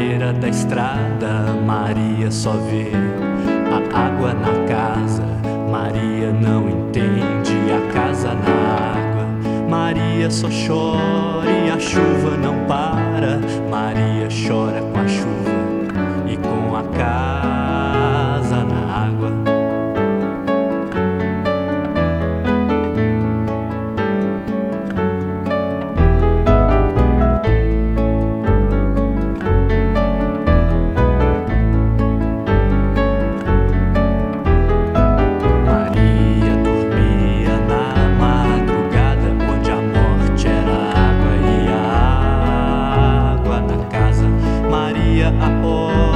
beira da estrada, Maria só vê a água na casa. Maria não entende a casa na água. Maria só chora e a chuva não para. Maria chora com a chuva e com a casa na água. A